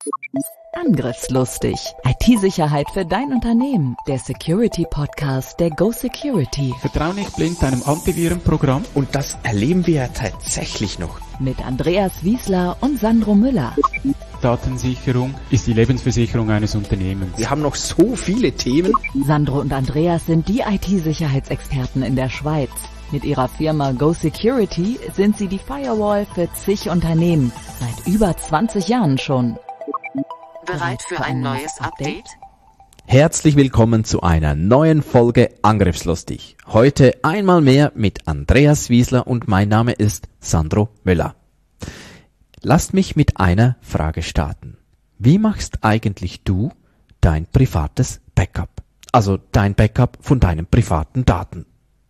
Angriffslustig. IT-Sicherheit für dein Unternehmen. Der Security-Podcast der Go Security. Vertrau nicht blind deinem Antivirenprogramm. Und das erleben wir ja tatsächlich noch. Mit Andreas Wiesler und Sandro Müller. Datensicherung ist die Lebensversicherung eines Unternehmens. Wir haben noch so viele Themen. Sandro und Andreas sind die IT-Sicherheitsexperten in der Schweiz. Mit ihrer Firma Go Security sind sie die Firewall für zig Unternehmen. Seit über 20 Jahren schon. Bereit für ein neues Update? Herzlich willkommen zu einer neuen Folge Angriffslustig. Heute einmal mehr mit Andreas Wiesler und mein Name ist Sandro Müller. Lasst mich mit einer Frage starten. Wie machst eigentlich du dein privates Backup? Also dein Backup von deinen privaten Daten.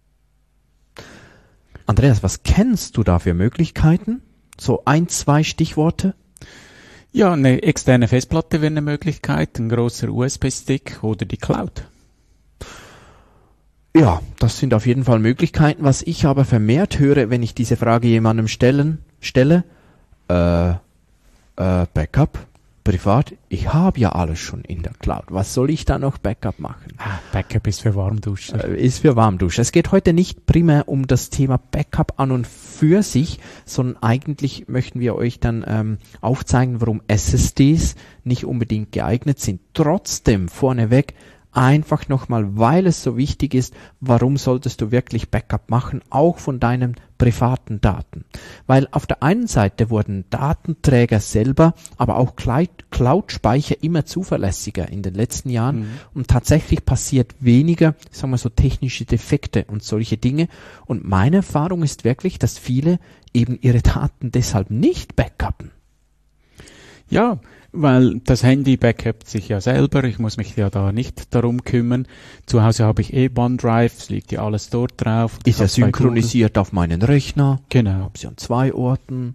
Andreas, was kennst du da für Möglichkeiten? So 1, 2 Stichworte? Ja, eine externe Festplatte wäre eine Möglichkeit, ein großer USB-Stick oder die Cloud. Ja, das sind auf jeden Fall Möglichkeiten. Was ich aber vermehrt höre, wenn ich diese Frage jemandem stelle, Backup, privat, ich habe ja alles schon in der Cloud. Was soll ich da noch Backup machen? Backup ist für Warmduscher. Ist für Warmduscher. Es geht heute nicht primär um das Thema Backup an und für sich, sondern eigentlich möchten wir euch dann aufzeigen, warum SSDs nicht unbedingt geeignet sind. Trotzdem vorneweg einfach nochmal, weil es so wichtig ist, warum solltest du wirklich Backup machen, auch von deinen privaten Daten. Weil auf der einen Seite wurden Datenträger selber, aber auch Cloud-Speicher immer zuverlässiger in den letzten Jahren und tatsächlich passiert weniger, sagen wir so, technische Defekte und solche Dinge. Und meine Erfahrung ist wirklich, dass viele eben ihre Daten deshalb nicht backuppen. Ja, weil das Handy backupt sich ja selber, ich muss mich ja da nicht darum kümmern. Zu Hause habe ich OneDrive, es liegt ja alles dort drauf. Ist ja synchronisiert auf meinen Rechner. Genau. Ich habe es ja an 2 Orten.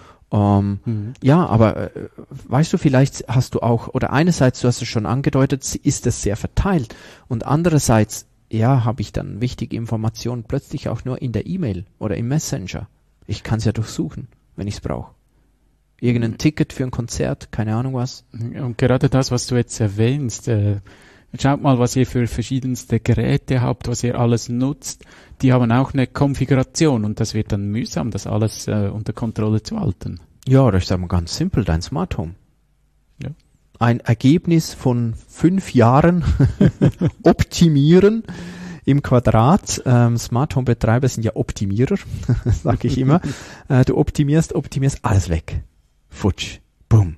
Ja, aber weißt du, vielleicht hast du auch, oder einerseits, du hast es schon angedeutet, ist es sehr verteilt und andererseits, ja, habe ich dann wichtige Informationen plötzlich auch nur in der E-Mail oder im Messenger. Ich kann es ja durchsuchen, wenn ich es brauche. Irgendein Ticket für ein Konzert, keine Ahnung was. Und gerade das, was du jetzt erwähnst, schaut mal, was ihr für verschiedenste Geräte habt, was ihr alles nutzt. Die haben auch eine Konfiguration und das wird dann mühsam, das alles unter Kontrolle zu halten. Ja, das ist aber ganz simpel, dein Smart Home. Ja. Ein Ergebnis von 5 Jahren optimieren im Quadrat. Smart Home Betreiber sind ja Optimierer, sage ich immer. Du optimierst, alles weg. Futsch. Boom.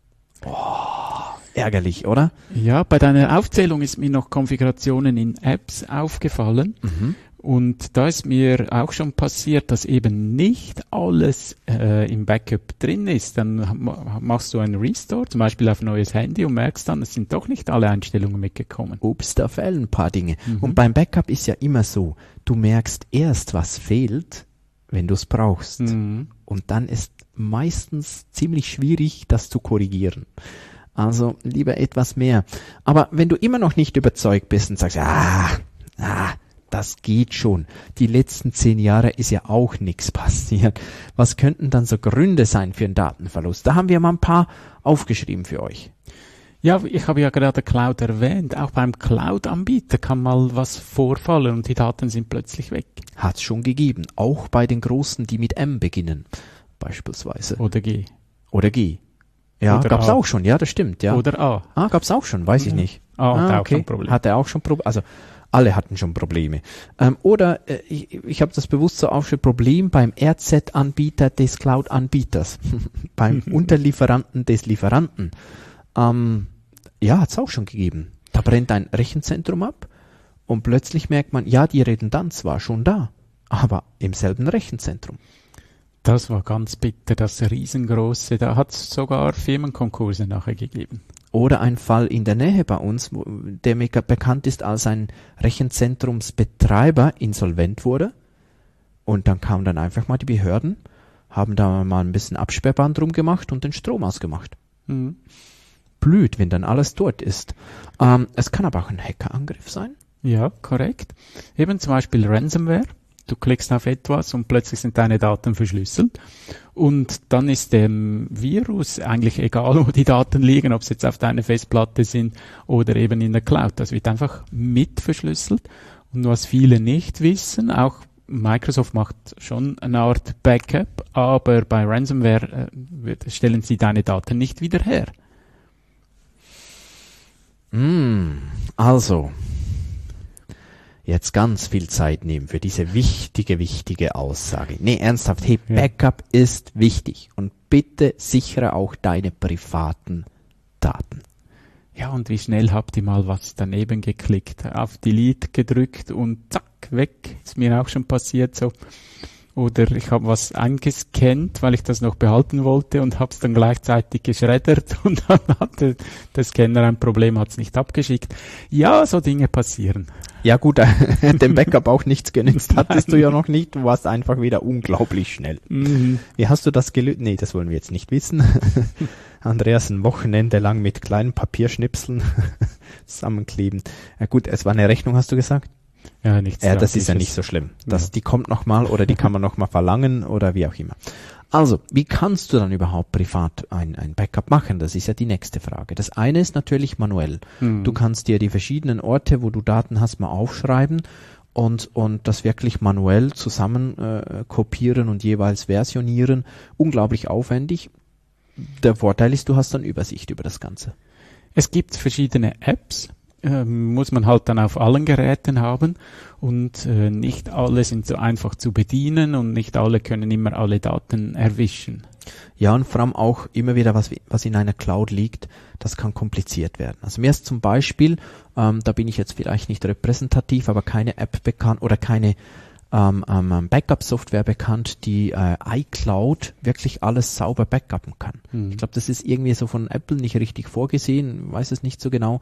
Oh, ärgerlich, oder? Ja, bei deiner Aufzählung ist mir noch Konfigurationen in Apps aufgefallen. Und da ist mir auch schon passiert, dass eben nicht alles im Backup drin ist. Dann machst du einen Restore, zum Beispiel auf ein neues Handy und merkst dann, es sind doch nicht alle Einstellungen mitgekommen. Ups, da fehlen ein paar Dinge. Und beim Backup ist ja immer so, du merkst erst, was fehlt, wenn du es brauchst. Und dann ist meistens ziemlich schwierig, das zu korrigieren. Also lieber etwas mehr. Aber wenn du immer noch nicht überzeugt bist und sagst, das geht schon. Die letzten 10 Jahre ist ja auch nichts passiert. Was könnten dann so Gründe sein für einen Datenverlust? Da haben wir mal ein paar aufgeschrieben für euch. Ja, ich habe ja gerade Cloud erwähnt. Auch beim Cloud-Anbieter kann mal was vorfallen und die Daten sind plötzlich weg. Hat's schon gegeben. Auch bei den Großen, die mit M beginnen. Beispielsweise. Oder G. Ja, oder gab's A. auch schon. Ja, das stimmt. Ja. Oder A. Gab's auch schon. Weiß ich nicht. Hat auch schon Probleme. Hatte auch schon Probleme. Also alle hatten schon Probleme. Ich habe das bewusst so aufgeschrieben, Problem beim RZ-Anbieter des Cloud-Anbieters. Beim Unterlieferanten des Lieferanten. Hat's auch schon gegeben. Da brennt ein Rechenzentrum ab und plötzlich merkt man, ja, die Redundanz war schon da, aber im selben Rechenzentrum. Das war ganz bitter, das riesengroße. Da hat es sogar Firmenkonkurse nachher gegeben. Oder ein Fall in der Nähe bei uns, der mega bekannt ist, als ein Rechenzentrumsbetreiber insolvent wurde. Und dann kamen dann einfach mal die Behörden, haben da mal ein bisschen Absperrband drum gemacht und den Strom ausgemacht. Blöd, wenn dann alles dort ist. Es kann aber auch ein Hackerangriff sein. Ja, korrekt. Eben zum Beispiel Ransomware. du klickst auf etwas und plötzlich sind deine Daten verschlüsselt. Und dann ist dem Virus eigentlich egal, wo die Daten liegen, ob es jetzt auf deiner Festplatte sind oder eben in der Cloud. Das wird einfach mit verschlüsselt. Und was viele nicht wissen, auch Microsoft macht schon eine Art Backup, aber bei Ransomware stellen sie deine Daten nicht wieder her. Also, jetzt ganz viel Zeit nehmen für diese wichtige Aussage. Nee, ernsthaft, hey, Backup ist wichtig und bitte sichere auch deine privaten Daten. Ja, und wie schnell habt ihr mal was daneben geklickt, auf Delete gedrückt und zack, weg. Ist mir auch schon passiert so. Oder ich habe was eingescannt, weil ich das noch behalten wollte und habe es dann gleichzeitig geschreddert und dann hatte der Scanner ein Problem, hat es nicht abgeschickt. Ja, so Dinge passieren. Ja gut, dem Backup auch nichts genützt hattest du ja noch nicht. Du warst einfach wieder unglaublich schnell. Mhm. Wie hast du das gelöst? Nee, das wollen wir jetzt nicht wissen. Andreas ein Wochenende lang mit kleinen Papierschnipseln zusammenkleben. Ja gut, es war eine Rechnung, hast du gesagt? Ja, nichts. Ja, das ist ja nicht so schlimm. Die kommt nochmal oder die kann man nochmal verlangen oder wie auch immer. Also, wie kannst du dann überhaupt privat ein Backup machen? Das ist ja die nächste Frage. Das eine ist natürlich manuell. Du kannst dir die verschiedenen Orte, wo du Daten hast, mal aufschreiben und das wirklich manuell zusammen kopieren und jeweils versionieren. Unglaublich aufwendig. Der Vorteil ist, du hast dann Übersicht über das Ganze. Es gibt verschiedene Apps, muss man halt dann auf allen Geräten haben und nicht alle sind so einfach zu bedienen und nicht alle können immer alle Daten erwischen. Ja, und vor allem auch immer wieder, was in einer Cloud liegt, das kann kompliziert werden. Also mir ist zum Beispiel, da bin ich jetzt vielleicht nicht repräsentativ, aber keine App bekannt oder keine Backup-Software bekannt, die iCloud wirklich alles sauber backuppen kann. Ich glaube, das ist irgendwie so von Apple nicht richtig vorgesehen, weiß es nicht so genau.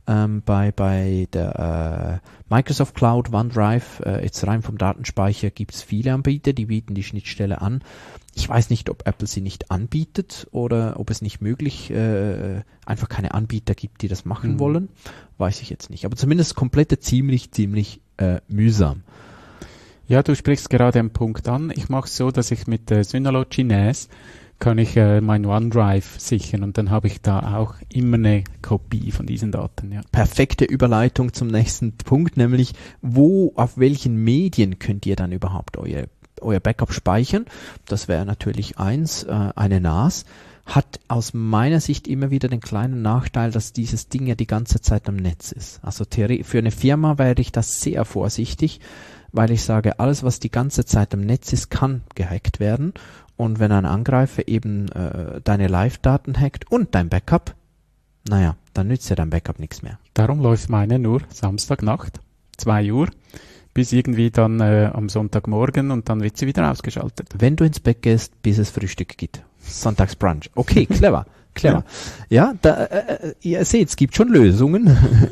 Bei der Microsoft Cloud, OneDrive, jetzt rein vom Datenspeicher gibt es viele Anbieter, die bieten die Schnittstelle an. Ich weiß nicht, ob Apple sie nicht anbietet oder ob es nicht möglich einfach keine Anbieter gibt, die das machen wollen. Weiß ich jetzt nicht. Aber zumindest komplette ziemlich mühsam. Ja, du sprichst gerade einen Punkt an. Ich mache es so, dass ich mit Synology NAS kann ich mein OneDrive sichern und dann habe ich da auch immer eine Kopie von diesen Daten. Ja. Perfekte Überleitung zum nächsten Punkt, nämlich auf welchen Medien könnt ihr dann überhaupt euer Backup speichern? Das wäre natürlich eine NAS. Hat aus meiner Sicht immer wieder den kleinen Nachteil, dass dieses Ding ja die ganze Zeit am Netz ist. Also für eine Firma wäre ich das sehr vorsichtig, weil ich sage, alles, was die ganze Zeit am Netz ist, kann gehackt werden. Und wenn ein Angreifer eben deine Live-Daten hackt und dein Backup, naja, dann nützt ja dein Backup nichts mehr. Darum läuft meine nur Samstagnacht, 2 Uhr, bis irgendwie dann am Sonntagmorgen und dann wird sie wieder ausgeschaltet. Wenn du ins Bett gehst, bis es Frühstück gibt. Sonntagsbrunch. Okay, clever. Ja, ihr seht, es gibt schon Lösungen.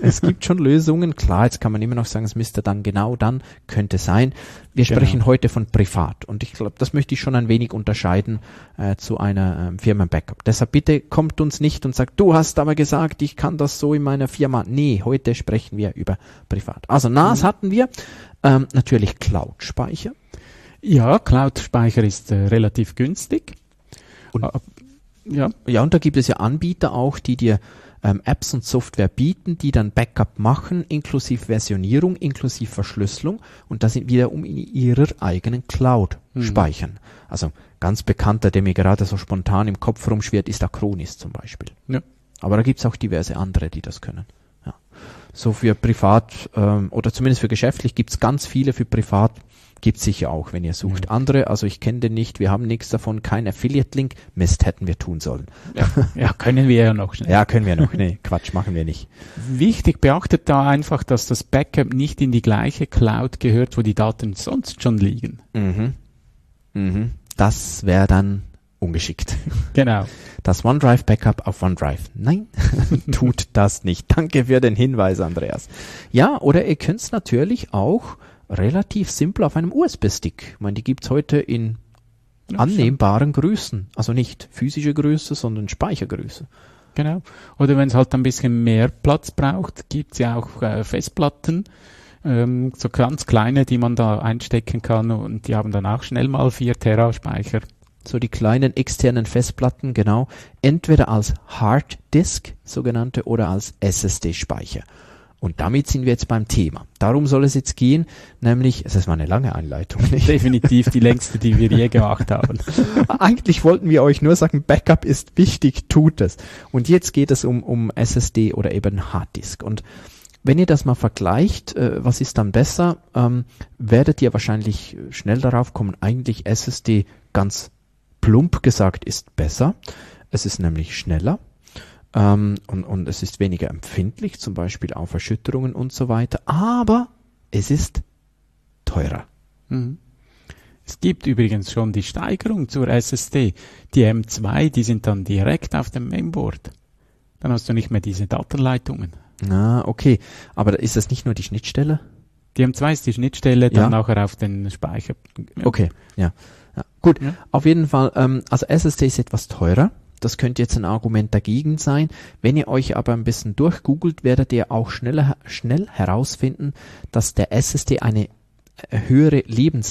Klar, jetzt kann man immer noch sagen, es müsste dann genau dann, könnte sein. Wir sprechen heute von privat. Und ich glaube, das möchte ich schon ein wenig unterscheiden zu einer Firmen-Backup. Deshalb bitte kommt uns nicht und sagt, du hast aber gesagt, ich kann das so in meiner Firma. Nee, heute sprechen wir über privat. Also NAS hatten wir. Natürlich Cloud-Speicher. Ja, Cloud-Speicher ist relativ günstig. Und und da gibt es ja Anbieter auch, die dir Apps und Software bieten, die dann Backup machen, inklusive Versionierung, inklusive Verschlüsselung und das wiederum in ihrer eigenen Cloud speichern. Also ganz bekannter, der mir gerade so spontan im Kopf rumschwirrt, ist Acronis zum Beispiel. Ja. Aber da gibt es auch diverse andere, die das können. Ja. So für privat oder zumindest für geschäftlich gibt es ganz viele, für privat gibt es sicher auch, wenn ihr sucht. Andere, also ich kenne den nicht, wir haben nichts davon, kein Affiliate-Link. Mist, hätten wir tun sollen. Ja, können wir ja noch. Ja, können wir noch. Nee, Quatsch, machen wir nicht. Wichtig, beachtet da einfach, dass das Backup nicht in die gleiche Cloud gehört, wo die Daten sonst schon liegen. Das wäre dann ungeschickt. Genau. Das OneDrive-Backup auf OneDrive. Nein, tut das nicht. Danke für den Hinweis, Andreas. Ja, oder ihr könnt es natürlich auch relativ simpel auf einem USB-Stick. Ich meine, die gibt's heute in annehmbaren Größen. Also nicht physische Größe, sondern Speichergröße. Genau. Oder wenn es halt ein bisschen mehr Platz braucht, gibt's ja auch Festplatten, so ganz kleine, die man da einstecken kann und die haben dann auch schnell mal 4 Tera Speicher. So die kleinen externen Festplatten, genau, entweder als Hard Disk, sogenannte, oder als SSD-Speicher. Und damit sind wir jetzt beim Thema. Darum soll es jetzt gehen, nämlich, es ist mal eine lange Einleitung, nicht? Definitiv die längste, die wir je gemacht haben. Eigentlich wollten wir euch nur sagen, Backup ist wichtig, tut es. Und jetzt geht es um SSD oder eben Harddisk. Und wenn ihr das mal vergleicht, was ist dann besser, werdet ihr wahrscheinlich schnell darauf kommen, eigentlich SSD ganz plump gesagt ist besser. Es ist nämlich schneller. Und es ist weniger empfindlich, zum Beispiel auf Erschütterungen und so weiter, aber es ist teurer. Mhm. Es gibt übrigens schon die Steigerung zur SSD. Die M2, die sind dann direkt auf dem Mainboard. Dann hast du nicht mehr diese Datenleitungen. Na, okay. Aber ist das nicht nur die Schnittstelle? Die M2 ist die Schnittstelle, dann nachher auf den Speicher. Ja. Okay, ja. Gut, auf jeden Fall, also SSD ist etwas teurer. Das könnte jetzt ein Argument dagegen sein. Wenn ihr euch aber ein bisschen durchgoogelt, werdet ihr auch schnell herausfinden, dass der SSD eine längere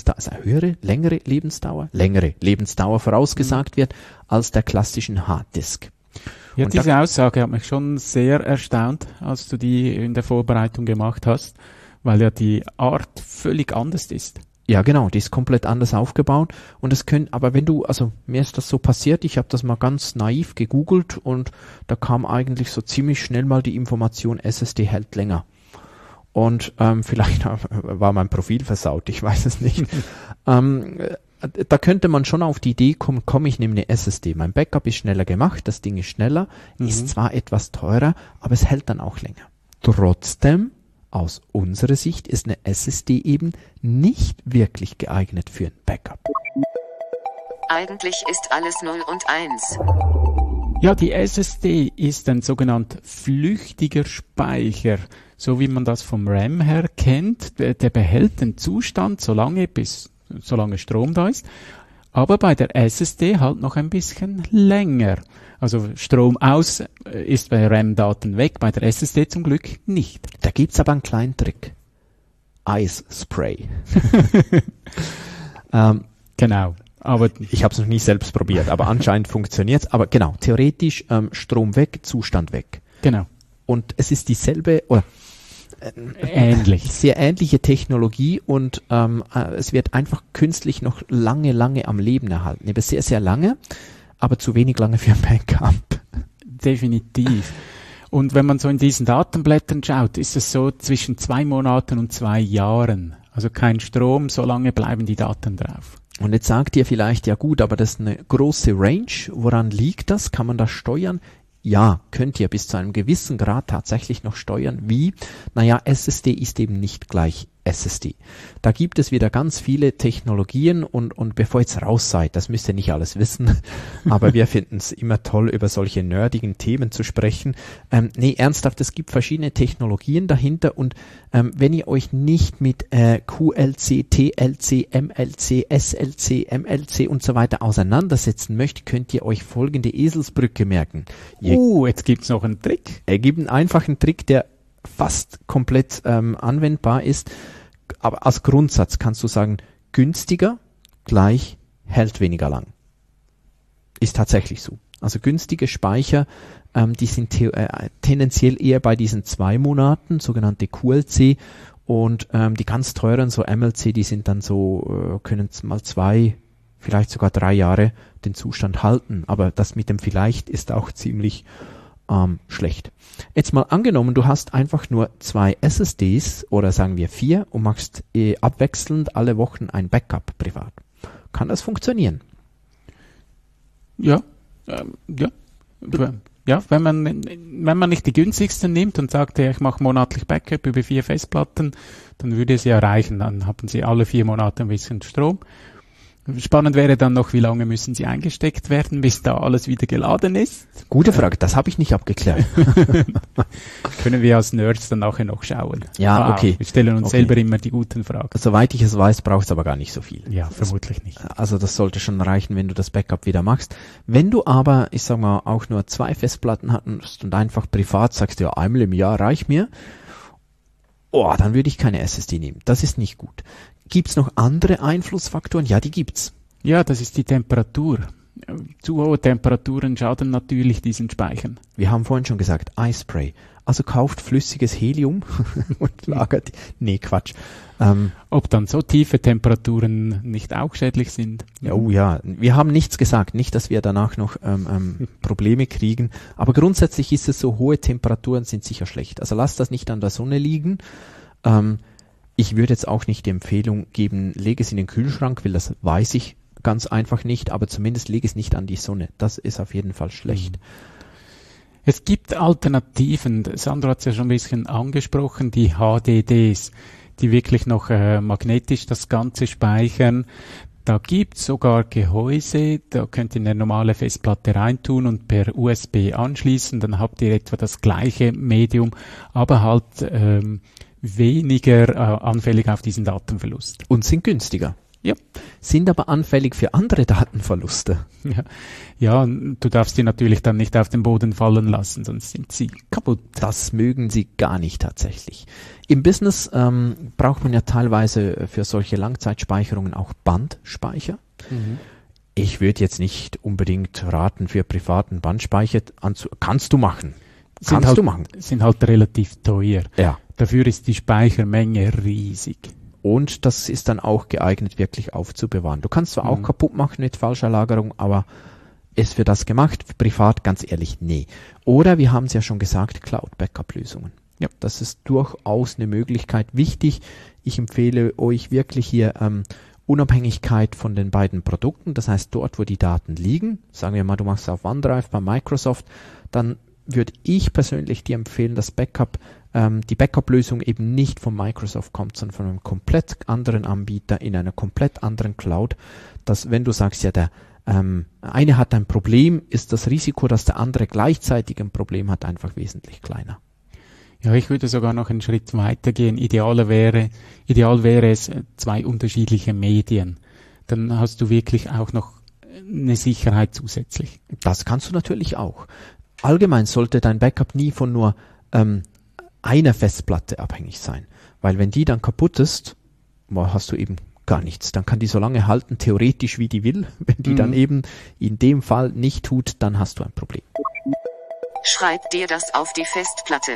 Lebensdauer vorausgesagt wird als der klassischen Harddisk. Ja, und diese Aussage hat mich schon sehr erstaunt, als du die in der Vorbereitung gemacht hast, weil ja die Art völlig anders ist. Ja, genau, die ist komplett anders aufgebaut und es können, aber wenn du, also mir ist das so passiert, ich habe das mal ganz naiv gegoogelt und da kam eigentlich so ziemlich schnell mal die Information, SSD hält länger. Und vielleicht war mein Profil versaut, ich weiß es nicht. Da könnte man schon auf die Idee kommen, komm, ich nehme eine SSD. Mein Backup ist schneller gemacht, das Ding ist schneller, ist zwar etwas teurer, aber es hält dann auch länger. Trotzdem, aus unserer Sicht ist eine SSD eben nicht wirklich geeignet für ein Backup. Eigentlich ist alles 0 und 1. Ja, die SSD ist ein sogenannter flüchtiger Speicher, so wie man das vom RAM her kennt. Der behält den Zustand solange Strom da ist, aber bei der SSD halt noch ein bisschen länger. Also Strom aus ist bei RAM-Daten weg, bei der SSD zum Glück nicht. Da gibt's aber einen kleinen Trick. Ice Spray. Genau. Aber ich habe es noch nie selbst probiert, aber anscheinend funktioniert's. Aber genau, theoretisch Strom weg, Zustand weg. Genau. Und es ist dieselbe oder ähnlich. Sehr ähnliche Technologie und es wird einfach künstlich noch lange am Leben erhalten. Eben sehr, sehr lange, aber zu wenig lange für ein Backup. Definitiv. Und wenn man so in diesen Datenblättern schaut, ist es so zwischen 2 Monaten und 2 Jahren. Also kein Strom, so lange bleiben die Daten drauf. Und jetzt sagt ihr vielleicht, ja gut, aber das ist eine große Range. Woran liegt das? Kann man das steuern? Ja, könnt ihr bis zu einem gewissen Grad tatsächlich noch steuern. Wie? Naja, SSD ist eben nicht gleich SSD. Da gibt es wieder ganz viele Technologien und bevor ihr jetzt raus seid, das müsst ihr nicht alles wissen, aber wir finden es immer toll, über solche nerdigen Themen zu sprechen. Nee, ernsthaft, es gibt verschiedene Technologien dahinter und wenn ihr euch nicht mit QLC, TLC, MLC, SLC, MLC und so weiter auseinandersetzen möchtet, könnt ihr euch folgende Eselsbrücke merken. Jetzt gibt's noch einen Trick. Er gibt einen einfachen Trick, der fast komplett anwendbar ist, aber als Grundsatz kannst du sagen, günstiger gleich hält weniger lang. Ist tatsächlich so. Also günstige Speicher, die sind tendenziell eher bei diesen 2 Monaten, sogenannte QLC, und die ganz teuren, so MLC, die sind dann so, können mal 2, vielleicht sogar 3 Jahre den Zustand halten, aber das mit dem vielleicht ist auch ziemlich schlecht. Jetzt mal angenommen, du hast einfach nur 2 SSDs oder sagen wir 4 und machst abwechselnd alle Wochen ein Backup privat. Kann das funktionieren? Ja, wenn man nicht die günstigsten nimmt und sagt, ich mache monatlich Backup über 4 Festplatten, dann würde es ja reichen. Dann haben Sie alle 4 Monate ein bisschen Strom. Spannend wäre dann noch, wie lange müssen sie eingesteckt werden, bis da alles wieder geladen ist? Gute Frage, das habe ich nicht abgeklärt. Können wir als Nerds dann nachher noch schauen. Ja, okay. Wir stellen uns selber immer die guten Fragen. Soweit ich es weiß, brauchst du aber gar nicht so viel. Ja, vermutlich nicht. Also das sollte schon reichen, wenn du das Backup wieder machst. Wenn du aber, ich sag mal, auch nur 2 Festplatten hattest und einfach privat sagst, ja, einmal im Jahr reicht mir, dann würde ich keine SSD nehmen. Das ist nicht gut. Gibt's noch andere Einflussfaktoren? Ja, die gibt's. Ja, das ist die Temperatur. Zu hohe Temperaturen schaden natürlich diesen Speichern. Wir haben vorhin schon gesagt, iSpray. Also kauft flüssiges Helium und lagert. Nee, Quatsch. Ob dann so tiefe Temperaturen nicht auch schädlich sind? Oh ja, wir haben nichts gesagt. Nicht, dass wir danach noch Probleme kriegen. Aber grundsätzlich ist es so, hohe Temperaturen sind sicher schlecht. Also lasst das nicht an der Sonne liegen. Ich würde jetzt auch nicht die Empfehlung geben, lege es in den Kühlschrank, weil das weiß ich ganz einfach nicht, aber zumindest lege es nicht an die Sonne. Das ist auf jeden Fall schlecht. Es gibt Alternativen. Sandro hat es ja schon ein bisschen angesprochen, die HDDs, die wirklich noch magnetisch das Ganze speichern. Da gibt es sogar Gehäuse, da könnt ihr eine normale Festplatte reintun und per USB anschließen, dann habt ihr etwa das gleiche Medium, aber halt weniger anfällig auf diesen Datenverlust. Und sind günstiger. Ja. Sind aber anfällig für andere Datenverluste. Ja, du darfst die natürlich dann nicht auf den Boden fallen lassen, sonst sind sie kaputt. Das mögen sie gar nicht tatsächlich. Im Business braucht man ja teilweise für solche Langzeitspeicherungen auch Bandspeicher. Ich würde jetzt nicht unbedingt raten, für privaten Bandspeicher kannst du machen. Sind halt relativ teuer. Ja. Dafür ist die Speichermenge riesig. Und das ist dann auch geeignet, wirklich aufzubewahren. Du kannst zwar auch kaputt machen mit falscher Lagerung, aber ist für das gemacht? Privat, ganz ehrlich, nee. Oder, wir haben es ja schon gesagt, Cloud-Backup-Lösungen. Ja, das ist durchaus eine Möglichkeit. Wichtig, ich empfehle euch wirklich hier Unabhängigkeit von den beiden Produkten. Das heißt, dort, wo die Daten liegen, sagen wir mal, du machst auf OneDrive bei Microsoft, dann würde ich persönlich dir empfehlen, dass die Backup-Lösung eben nicht von Microsoft kommt, sondern von einem komplett anderen Anbieter in einer komplett anderen Cloud. Dass, wenn du sagst, ja, der eine hat ein Problem, ist das Risiko, dass der andere gleichzeitig ein Problem hat, einfach wesentlich kleiner. Ja, ich würde sogar noch einen Schritt weiter gehen. Ideal wäre es 2 unterschiedliche Medien. Dann hast du wirklich auch noch eine Sicherheit zusätzlich. Das kannst du natürlich auch. Allgemein sollte dein Backup nie von nur einer Festplatte abhängig sein. Weil wenn die dann kaputt ist, hast du eben gar nichts. Dann kann die so lange halten, theoretisch wie die will. Wenn die dann eben in dem Fall nicht tut, dann hast du ein Problem. Schreib dir das auf die Festplatte.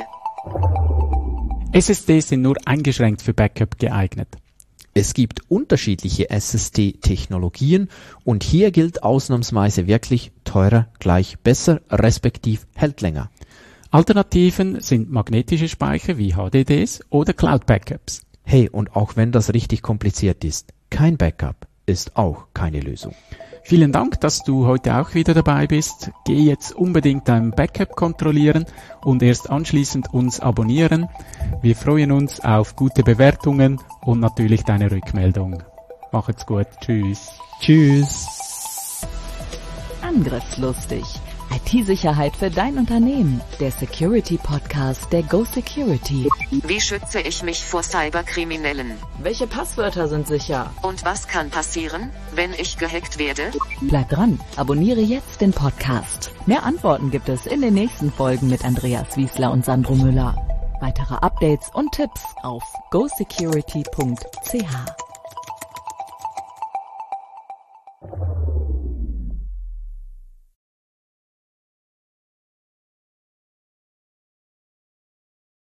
SSDs sind nur eingeschränkt für Backup geeignet. Es gibt unterschiedliche SSD-Technologien und hier gilt ausnahmsweise wirklich teurer gleich besser, respektiv hält länger. Alternativen sind magnetische Speicher wie HDDs oder Cloud-Backups. Hey, und auch wenn das richtig kompliziert ist, kein Backup ist auch keine Lösung. Vielen Dank, dass du heute auch wieder dabei bist. Geh jetzt unbedingt dein Backup kontrollieren und erst anschließend uns abonnieren. Wir freuen uns auf gute Bewertungen und natürlich deine Rückmeldung. Macht's gut. Tschüss. Tschüss. Angriffslustig. IT-Sicherheit für dein Unternehmen. Der Security-Podcast der Go Security. Wie schütze ich mich vor Cyberkriminellen? Welche Passwörter sind sicher? Und was kann passieren, wenn ich gehackt werde? Bleib dran, abonniere jetzt den Podcast. Mehr Antworten gibt es in den nächsten Folgen mit Andreas Wiesler und Sandro Müller. Weitere Updates und Tipps auf gosecurity.ch.